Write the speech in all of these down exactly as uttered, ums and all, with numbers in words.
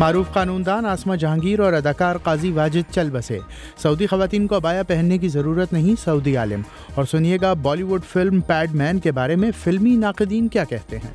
معروف قانوندان آسما جہانگیر اور اداکار قاضی واجد چل بسے، سعودی خواتین کو عبایا پہننے کی ضرورت نہیں، سعودی عالم۔ اور سنیے گا Bollywood film pad man کے بارے میں فلمی ناقدین کیا کہتے ہیں۔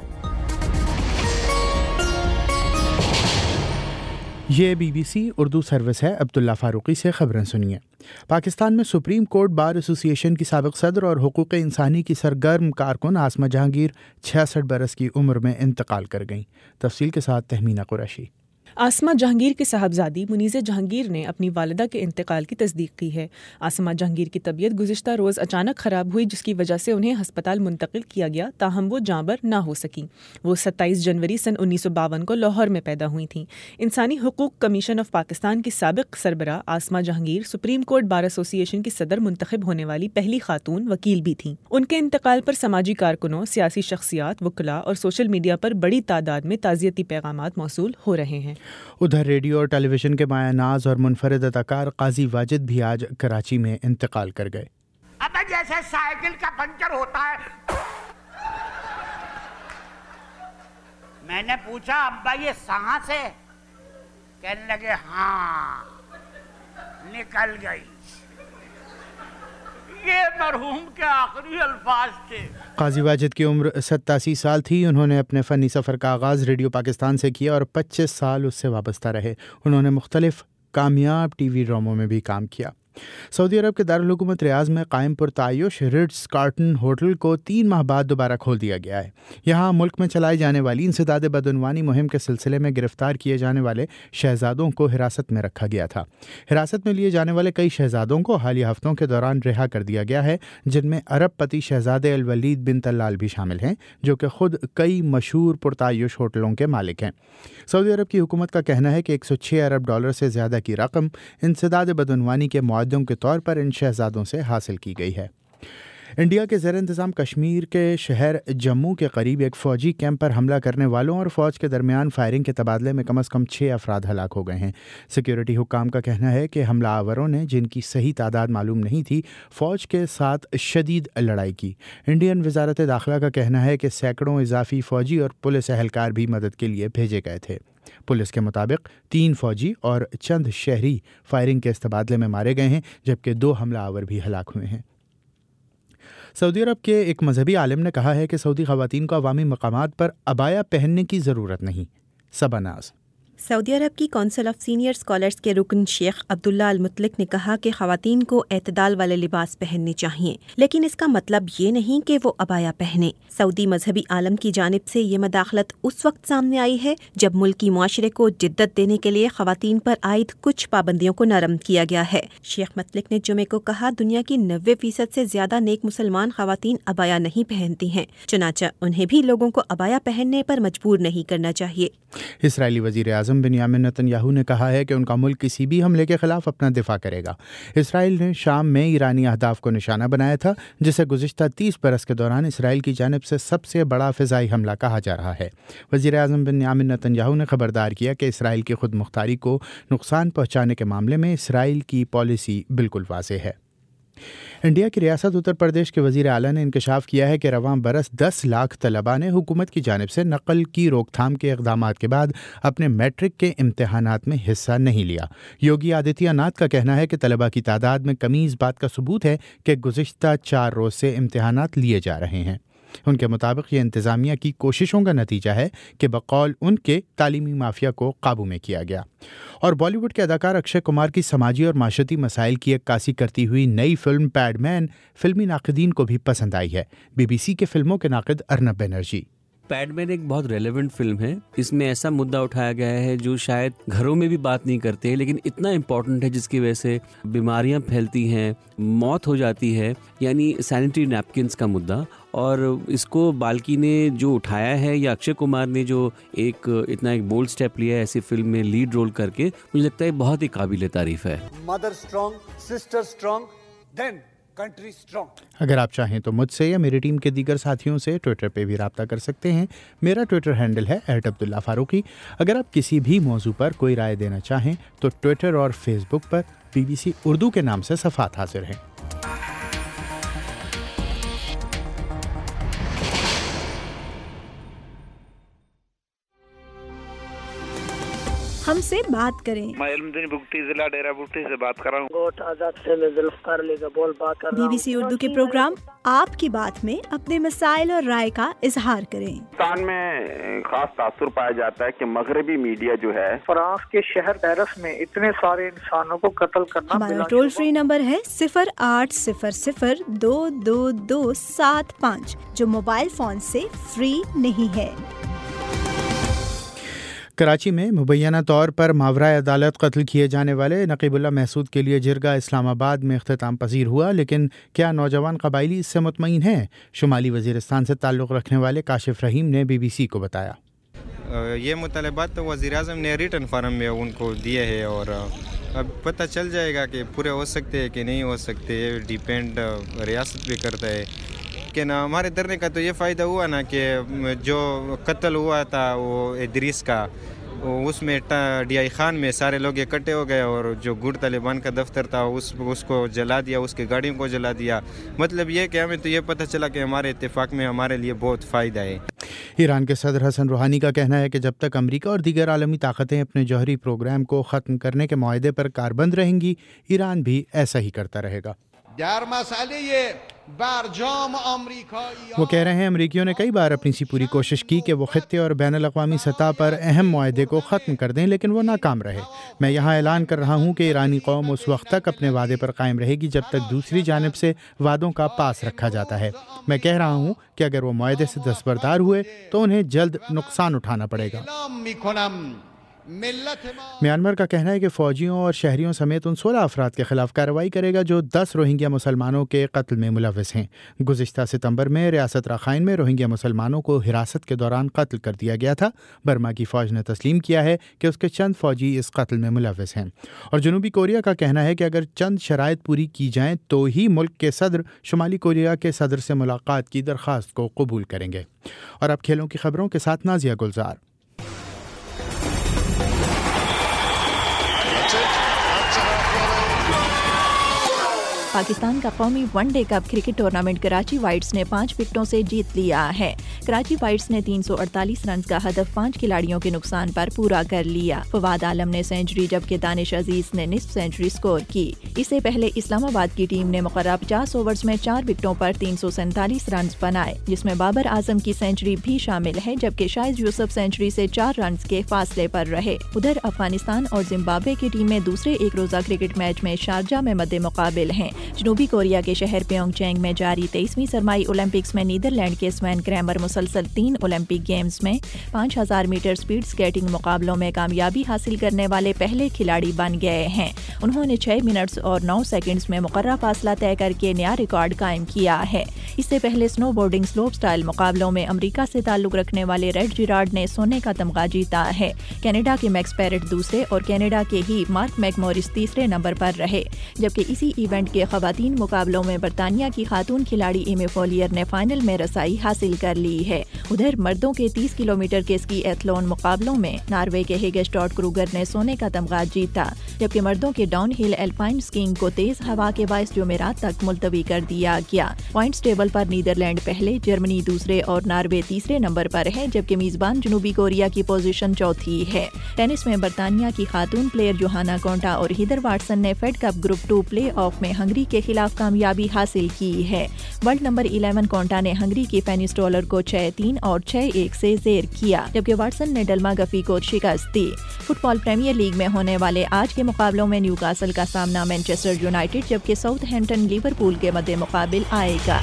یہ B B C Urdu service ہے۔ عبداللہ فاروقی سے خبریں سنیے۔ پاکستان میں supreme court bar association کی سابق صدر اور حقوق انسانی کی سرگرم کارکن آسما جہانگیر چھیاسٹھ برس کی عمر میں انتقال کر گئیں۔ تفصیل کے ساتھ تہمینہ قریشی۔ آسما جہانگیر کی صاحبزادی منیزہ جہانگیر نے اپنی والدہ کے انتقال کی تصدیق کی ہے۔ آسما جہانگیر کی طبیعت گزشتہ روز اچانک خراب ہوئی، جس کی وجہ سے انہیں ہسپتال منتقل کیا گیا، تاہم وہ جاں بر نہ ہو سکیں۔ وہ ستائیس جنوری سن انیس سو باون کو لاہور میں پیدا ہوئی تھیں۔ انسانی حقوق کمیشن آف پاکستان کی سابق سربراہ Asma Jahangir supreme court bar association کی صدر منتخب ہونے والی پہلی خاتون وکیل بھی تھیں۔ ان کے انتقال پر سماجی کارکنوں، سیاسی شخصیات، وکلاء اور سوشل میڈیا پر بڑی تعداد میں تعزیتی پیغامات موصول ہو رہے ہیں۔ ادھر ریڈیو اور ٹیلی ویژن کے مایہ ناز اور منفرد اداکار قاضی واجد بھی آج کراچی میں انتقال کر گئے۔ اب جیسے سائیکل کا پنچر ہوتا ہے، میں نے پوچھا ابا یہ سانس ہے؟ کہنے لگے ہاں، نکل گئی۔ یہ مرحوم کے آخری الفاظ تھے۔ قاضی واجد کی عمر ستاسی سال تھی۔ انہوں نے اپنے فنی سفر کا آغاز ریڈیو پاکستان سے کیا اور پچیس سال اس سے وابستہ رہے۔ انہوں نے مختلف کامیاب ٹی وی ڈراموں میں بھی کام کیا۔ سعودی عرب کے دارالحکومت ریاض میں قائم پرتعیش رٹز کارٹن ہوٹل کو تین ماہ بعد دوبارہ کھول دیا گیا ہے۔ یہاں ملک میں چلائی جانے والی انسداد بدعنوانی مہم کے سلسلے میں گرفتار کیے جانے والے شہزادوں کو حراست میں رکھا گیا تھا۔ حراست میں لیے جانے والے کئی شہزادوں کو حالیہ ہفتوں کے دوران رہا کر دیا گیا ہے، جن میں عرب پتی شہزادے الولید بن طلال بھی شامل ہیں، جو کہ خود کئی مشہور پرتعیش ہوٹلوں کے مالک ہیں۔ سعودی عرب کی حکومت کا کہنا ہے کہ ایک سو چھ ارب ڈالر سے زیادہ کی رقم انسداد بدعنوانی کے معاہدوں کے طور پر ان شہزادوں سے حاصل کی گئی ہے۔ انڈیا کے زیر انتظام کشمیر کے شہر جموں کے قریب ایک فوجی کیمپ پر حملہ کرنے والوں اور فوج کے درمیان فائرنگ کے تبادلے میں کم از کم چھ افراد ہلاک ہو گئے ہیں۔ سیکیورٹی حکام کا کہنا ہے کہ حملہ آوروں نے، جن کی صحیح تعداد معلوم نہیں تھی، فوج کے ساتھ شدید لڑائی کی۔ انڈین وزارت داخلہ کا کہنا ہے کہ سینکڑوں اضافی فوجی اور پولیس اہلکار بھی مدد کے لیے بھیجے گئے تھے۔ پولیس کے مطابق تین فوجی اور چند شہری فائرنگ کے اس تبادلے میں مارے گئے ہیں، جبکہ دو حملہ آور بھی ہلاک ہوئے ہیں۔ سعودی عرب کے ایک مذہبی عالم نے کہا ہے کہ سعودی خواتین کو عوامی مقامات پر عبایا پہننے کی ضرورت نہیں۔ صبا ناز۔ سعودی عرب کی کونسل آف سینئر اسکالرز کے رکن شیخ عبداللہ المطلق نے کہا کہ خواتین کو اعتدال والے لباس پہننے چاہیے، لیکن اس کا مطلب یہ نہیں کہ وہ عبایا پہنیں۔ سعودی مذہبی عالم کی جانب سے یہ مداخلت اس وقت سامنے آئی ہے جب ملکی معاشرے کو جدت دینے کے لیے خواتین پر عائد کچھ پابندیوں کو نرم کیا گیا ہے۔ شیخ مطلق نے جمعے کو کہا دنیا کی نوے فیصد سے زیادہ نیک مسلمان خواتین عبایا نہیں پہنتی ہیں، چنانچہ انہیں بھی لوگوں کو عبایا پہننے پر مجبور نہیں کرنا چاہیے۔ اسرائیلی وزیر اعظم بنیامین نتن یاہو نے کہا ہے کہ ان کا ملک کسی بھی حملے کے خلاف اپنا دفاع کرے گا۔ اسرائیل نے شام میں ایرانی اہداف کو نشانہ بنایا تھا، جسے گزشتہ تیس برس کے دوران اسرائیل کی جانب سے سب سے بڑا فضائی حملہ کہا جا رہا ہے۔ وزیر اعظم بنیامین نتن یاہو نے خبردار کیا کہ اسرائیل کی خود مختاری کو نقصان پہنچانے کے معاملے میں اسرائیل کی پالیسی بالکل واضح ہے۔ انڈیا کی ریاست اتر پردیش کے وزیر اعلیٰ نے انکشاف کیا ہے کہ رواں برس دس لاکھ طلباء نے حکومت کی جانب سے نقل کی روک تھام کے اقدامات کے بعد اپنے میٹرک کے امتحانات میں حصہ نہیں لیا۔ یوگی آدتیہ ناتھ کا کہنا ہے کہ طلباء کی تعداد میں کمی اس بات کا ثبوت ہے کہ گزشتہ چار روز سے امتحانات لیے جا رہے ہیں۔ ان کے مطابق یہ انتظامیہ کی کوششوں کا نتیجہ ہے کہ بقول ان کے تعلیمی مافیا کو قابو میں کیا گیا۔ اور بالی ووڈ کے اداکار اکشے کمار کی سماجی اور معاشرتی مسائل کی عکاسی کرتی ہوئی نئی فلم پیڈ مین فلمی ناقدین کو بھی پسند آئی ہے۔ بی بی سی کے فلموں کے ناقد ارنب بنرجی۔ پیڈ مین ایک بہت ریلیونٹ فلم ہے۔ اس میں ایسا مدعا اٹھایا گیا ہے جو شاید گھروں میں بھی بات نہیں کرتے، لیکن اتنا امپورٹنٹ ہے جس کی وجہ سے بیماریاں پھیلتی ہیں، موت ہو جاتی ہے، یعنی سینیٹری نیپکنس کا مدعا۔ اور اس کو بالکی نے جو اٹھایا ہے یا اکشے کمار نے جو ایک اتنا ایک بولڈ سٹیپ لیا ہے ایسی فلم میں لیڈ رول کر کے، مجھے لگتا ہے بہت ہی قابل تعریف ہے۔ Mother strong, sister strong, then country strong. اگر آپ چاہیں تو مجھ سے یا میری ٹیم کے دیگر ساتھیوں سے ٹویٹر پہ بھی رابطہ کر سکتے ہیں۔ میرا ٹویٹر ہینڈل ہے ایٹ عبداللہ فاروقی۔ اگر آپ کسی بھی موضوع پر کوئی رائے دینا چاہیں تو ٹویٹر اور فیس بک پر بی بی سی اردو کے نام سے صفحات حاضر ہیں۔ ہم سے بات کریں۔ میں علم دین بگٹی ضلع ڈیرہ بگٹی سے بات کر رہا ہوں۔ گوٹ آزاد سے میں ذوالفقار علی کا بول بات کر رہا ہوں۔ بی بی سی اردو کے پروگرام آپ کی بات میں اپنے مسائل اور رائے کا اظہار کریں۔ پاکستان میں خاص تاثر پایا جاتا ہے کہ مغربی میڈیا جو ہے فرانس کے شہر پیرس میں اتنے سارے انسانوں کو قتل کرنا۔ ہمارا ٹول فری نمبر ہے صفر آٹھ صفر صفر دو دو دو سات پانچ، جو موبائل فون سے فری نہیں ہے۔ کراچی میں مبینہ طور پر ماورائے عدالت قتل کیے جانے والے نقیب اللہ محسود کے لیے جرگہ اسلام آباد میں اختتام پذیر ہوا، لیکن کیا نوجوان قبائلی اس سے مطمئن ہیں؟ شمالی وزیرستان سے تعلق رکھنے والے کاشف رحیم نے بی بی سی کو بتایا۔ یہ مطالبات تو وزیر اعظم نے ریٹن فارم میں ان کو دیے ہیں، اور اب پتہ چل جائے گا کہ پورے ہو سکتے ہیں کہ نہیں ہو سکتے، ڈیپینڈ ریاست بھی کرتا ہے۔ لیکن ہمارے دھرنے کا تو یہ فائدہ ہوا نا کہ جو قتل ہوا تھا وہ ادریس کا، اس میں ڈی آئی خان میں سارے لوگ اکٹھے ہو گئے، اور جو گڈ طالبان کا دفتر تھا اس اس کو جلا دیا، اس کی گاڑیوں کو جلا دیا۔ مطلب یہ کہ ہمیں تو یہ پتہ چلا کہ ہمارے اتفاق میں ہمارے لیے بہت فائدہ ہے۔ ایران کے صدر حسن روحانی کا کہنا ہے کہ جب تک امریکہ اور دیگر عالمی طاقتیں اپنے جوہری پروگرام کو ختم کرنے کے معاہدے پر کاربند رہیں گی، ایران بھی ایسا ہی کرتا رہے گا۔ وہ کہہ رہے ہیں امریکیوں نے کئی بار اپنی سی پوری کوشش کی کہ وہ خطے اور بین الاقوامی سطح پر اہم معاہدے کو ختم کر دیں، لیکن وہ ناکام رہے۔ میں یہاں اعلان کر رہا ہوں کہ ایرانی قوم اس وقت تک اپنے وعدے پر قائم رہے گی جب تک دوسری جانب سے وعدوں کا پاس رکھا جاتا ہے۔ میں کہہ رہا ہوں کہ اگر وہ معاہدے سے دستبردار ہوئے تو انہیں جلد نقصان اٹھانا پڑے گا۔ میانمار کا کہنا ہے کہ فوجیوں اور شہریوں سمیت ان سولہ افراد کے خلاف کارروائی کرے گا جو دس روہنگیا مسلمانوں کے قتل میں ملوث ہیں۔ گزشتہ ستمبر میں ریاست راخائن میں روہنگیا مسلمانوں کو حراست کے دوران قتل کر دیا گیا تھا۔ برما کی فوج نے تسلیم کیا ہے کہ اس کے چند فوجی اس قتل میں ملوث ہیں، اور جنوبی کوریا کا کہنا ہے کہ اگر چند شرائط پوری کی جائیں تو ہی ملک کے صدر شمالی کوریا کے صدر سے ملاقات کی درخواست کو قبول کریں گے۔ اور اب کھیلوں کی خبروں کے ساتھ نازیہ گلزار۔ پاکستان کا قومی one day cup cricket tournament Karachi whites نے پانچ وکٹوں سے جیت لیا ہے۔ کراچی وائٹس نے تین سو اڑتالیس رنز کا ہدف پانچ کھلاڑیوں کے نقصان پر پورا کر لیا۔ فواد عالم نے سینچری جبکہ دانش عزیز نے نصف سینچری سکور کی۔ اس سے پہلے اسلام آباد کی ٹیم نے مقررہ پچاس اوورز میں چار وکٹوں پر تین سو سینتالیس رنز بنائے، جس میں بابر اعظم کی سینچری بھی شامل ہے، جبکہ شاہد یوسف سینچری سے چار رنز کے فاصلے پر رہے۔ ادھر افغانستان اور زمبابوے کی ٹیمیں دوسرے ایک روزہ کرکٹ میچ میں شارجہ میں مد مقابل ہیں۔ جنوبی کوریا کے شہر پیونگ چینگ میں جاری تیئیسویں سرمائی اولمپکس میں نیدرلینڈ کے سوین کریمر مسلسل تین اولمپک گیمز میں پانچ ہزار میٹر سپیڈ سکیٹنگ مقابلوں میں کامیابی حاصل کرنے والے پہلے کھلاڑی بن گئے ہیں۔ انہوں نے چھ منٹس اور نو سیکنڈز میں مقررہ فاصلہ طے کر کے نیا ریکارڈ قائم کیا ہے۔ اس سے پہلے سنو بورڈنگ سلوپ سٹائل مقابلوں میں امریکہ سے تعلق رکھنے والے ریڈ جیرارڈ نے سونے کا تمغہ جیتا ہے۔ کینیڈا کے میکس پیرٹ دوسرے اور کینیڈا کے ہی مارک میک مورس تیسرے نمبر پر رہے، جبکہ اسی ایونٹ کے خواتین مقابلوں میں برطانیہ کی خاتون کھلاڑی ایمی فولیئر نے فائنل میں رسائی حاصل کر لی ہے۔ ادھر مردوں کے تیس کلومیٹر کے اسکی ایتھلون مقابلوں میں ناروے کے ہیگسٹاڈ کروگر نے سونے کا تمغہ جیتا، جبکہ مردوں کے ڈاؤن ہل الپائن اسکیئنگ کو تیز ہوا کے باعث جمعرات تک ملتوی کر دیا گیا۔ پوائنٹس ٹیبل پر نیدرلینڈ پہلے، جرمنی دوسرے اور ناروے تیسرے نمبر پر ہے، جبکہ میزبان جنوبی کوریا کی پوزیشن چوتھی ہے۔ ٹینس میں برطانیہ کی خاتون پلیئر جوہانا کونٹا اور ہیدر واٹسن نے Fed cup group two play off میں ہنگری کے خلاف کامیابی حاصل کی ہے۔ ورلڈ نمبر الیون کونٹا نے ہنگری کی فینی سٹولر کو چھ تین اور چھ ایک سے زیر کیا، جبکہ واٹسن نے ڈلما گفی کو شکست دی۔ فٹ بال پریمیئر لیگ میں ہونے والے آج کے مقابلوں میں نیو کاسل کا سامنا مانچسٹر یونائیٹڈ جبکہ ساؤتھ ہیمپٹن لیورپول کے مد مقابل آئے گا۔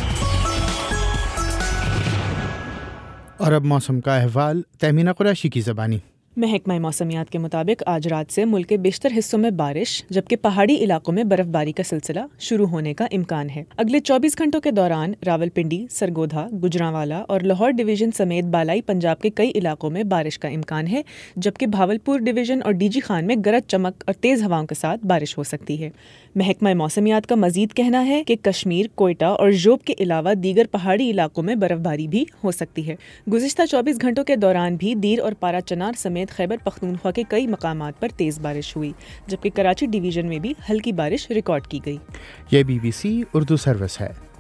اور اب موسم کا احوال، تہمینہ قریشی کی زبانی۔ محکمہ موسمیات کے مطابق آج رات سے ملک کے بیشتر حصوں میں بارش جبکہ پہاڑی علاقوں میں برف باری کا سلسلہ شروع ہونے کا امکان ہے۔ اگلے چوبیس گھنٹوں کے دوران راولپنڈی، سرگودھا، گجرانوالا اور لاہور ڈویژن سمیت بالائی پنجاب کے کئی علاقوں میں بارش کا امکان ہے، جبکہ بھاولپور ڈویژن اور ڈی جی خان میں گرج چمک اور تیز ہواؤں کے ساتھ بارش ہو سکتی ہے۔ محکمہ موسمیات کا مزید کہنا ہے کہ کشمیر، کوئٹہ اور جوب کے علاوہ دیگر پہاڑی علاقوں میں برف باری بھی ہو سکتی ہے۔ گزشتہ چوبیس گھنٹوں کے دوران بھی دیر اور پارا چنار سمیت خیبر پختونخوا کے کئی مقامات پر تیز بارش ہوئی، جبکہ کراچی ڈویژن میں بھی ہلکی بارش ریکارڈ کی گئی۔ یہ B B C Urdu service ہے۔